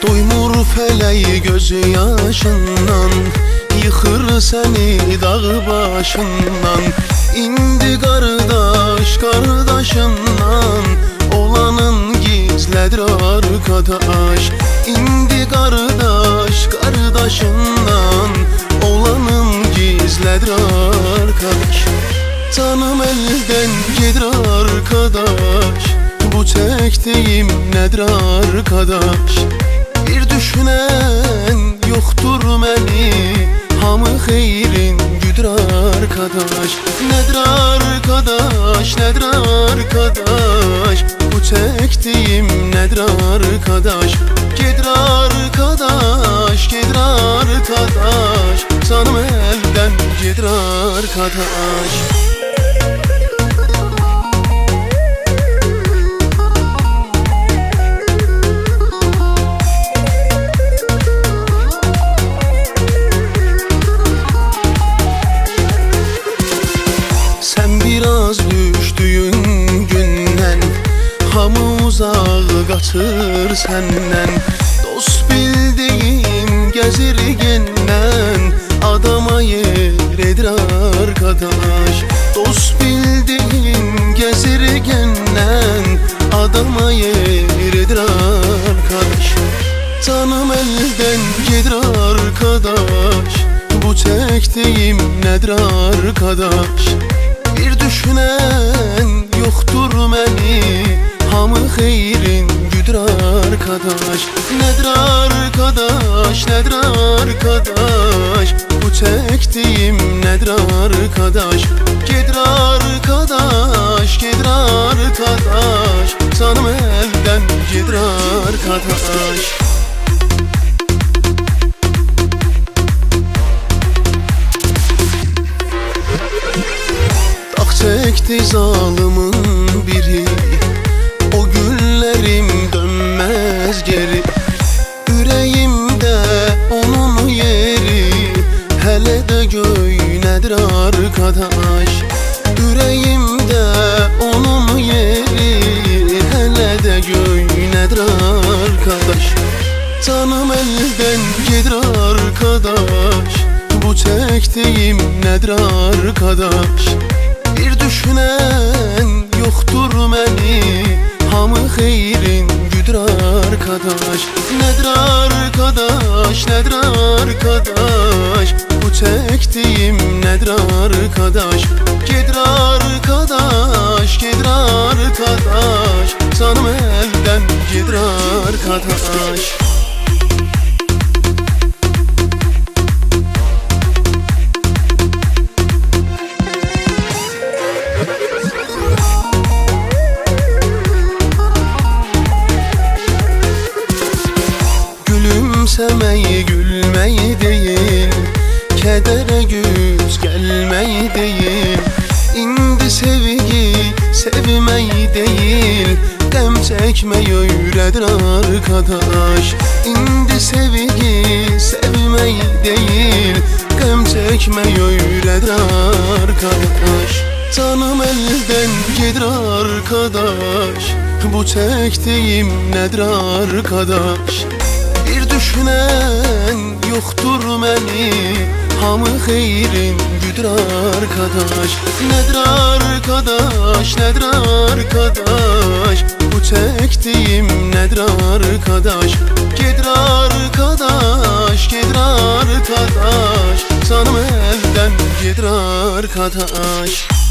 Doymur feleği gözü yaşından, yıxır seni dağ başından. İndi qardaş qardaşından, olanın gizlədir arkadaş. İndi qardaş qardaşından, olanın gizlədir arkadaş. Canım elden gedir arkadaş, bu çektiğim nedir arkadaş? Bir düşünen yoktur məni, hamı xeyrin güdür arkadaş. Nedir arkadaş, nedir arkadaş? Bu çektiğim nedir arkadaş? Gedir arkadaş, gedir arkadaş. Canım elden gedir arkadaş. Biraz düştüğün gündən, hamı uzağı qaçır səndən. Dost bildiğin gəzir gendən, adama yer edir arkadaş. Dost bildiğin gəzir gendən, adama yer edir arkadaş. Canım elden gedir arkadaş, bu çektiğim nedir arkadaş? Bir düşünen yoktur məni, hamı xeyrin güdür arkadaş. Nedir arkadaş, nedir arkadaş? Bu çektiğim nedir arkadaş? Gedir arkadaş, gedir arkadaş. Canım elden gedir arkadaş. Çekti zalımın biri, o günlerim dönmez geri. Yüreğimde onun yeri, hele de göğnedir arkadaş. Yüreğimde onun yeri, hele de göğnedir arkadaş. Canım elden gedir arkadaş, bu çektiğim nedir arkadaş? Bir düşünen yoktur məni, hamı xeyrin güdür arkadaş. Nedir arkadaş, nedir arkadaş? Bu çektiğim nedir arkadaş? Gedir arkadaş, gedir arkadaş. Canım elden gedir arkadaş. Gülümsemeyi gülmeyi değil, kedere güz gelmeyi değil. İndi sevgi sevmeyi değil, dem çekmeyi öğretir arkadaş. İndi sevgi sevmeyi değil, dem çekmeyi öğretir arkadaş. Canım elden gedir arkadaş, bu çektiğim nedir arkadaş? Bir düşünen yoktur məni, hamı xeyrin güdür arkadaş. Nedir arkadaş, nedir arkadaş? Bu çektiğim nedir arkadaş? Gedir arkadaş, gedir arkadaş. Canım elden gedir arkadaş.